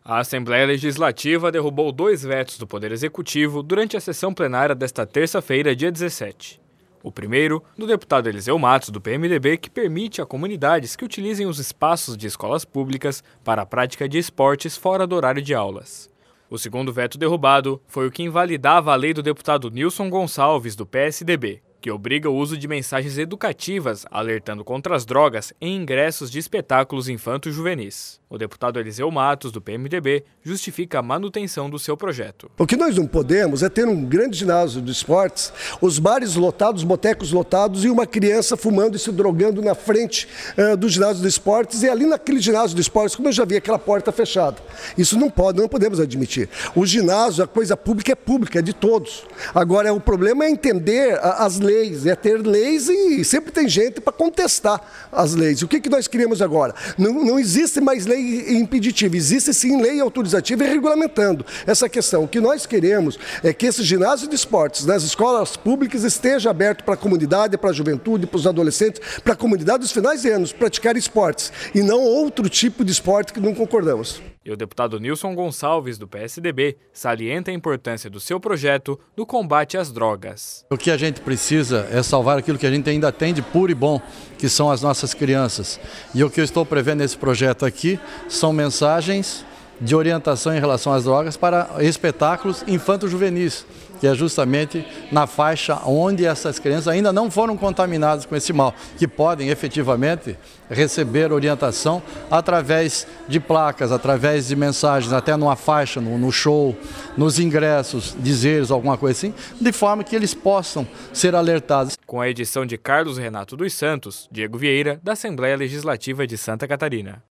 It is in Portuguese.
A Assembleia Legislativa derrubou 2 vetos do Poder Executivo durante a sessão plenária desta terça-feira, dia 17. O primeiro, do deputado Eliseu Matos, do PMDB, que permite a comunidades que utilizem os espaços de escolas públicas para a prática de esportes fora do horário de aulas. O segundo veto derrubado foi o que invalidava a lei do deputado Nilson Gonçalves, do PSDB, que obriga o uso de mensagens educativas alertando contra as drogas em ingressos de espetáculos infanto-juvenis. O deputado Eliseu Matos, do PMDB, justifica a manutenção do seu projeto. O que nós não podemos é ter um grande ginásio de esportes, os bares lotados, os botecos lotados e uma criança fumando e se drogando na frente do ginásio de esportes e ali naquele ginásio de esportes, como eu já vi, aquela porta fechada. Isso não podemos admitir. O ginásio, a coisa pública, é de todos. Agora, o problema é entender as leis, é ter leis e sempre tem gente para contestar as leis. O que nós queremos agora? Não existe mais lei impeditiva, existe sim lei autorizativa e regulamentando essa questão. O que nós queremos é que esse ginásio de esportes nas escolas públicas esteja aberto para a comunidade, para a juventude, para os adolescentes, para a comunidade dos finais de anos praticar esportes e não outro tipo de esporte que não concordamos. E o deputado Nilson Gonçalves, do PSDB, salienta a importância do seu projeto no combate às drogas. O que a gente precisa é salvar aquilo que a gente ainda tem de puro e bom, que são as nossas crianças. E o que eu estou prevendo nesse projeto aqui são mensagens de orientação em relação às drogas para espetáculos infanto-juvenis, que é justamente na faixa onde essas crianças ainda não foram contaminadas com esse mal, que podem efetivamente receber orientação através de placas, através de mensagens, até numa faixa, no show, nos ingressos, dizeres, alguma coisa assim, de forma que eles possam ser alertados. Com a edição de Carlos Renato dos Santos, Diego Vieira, da Assembleia Legislativa de Santa Catarina.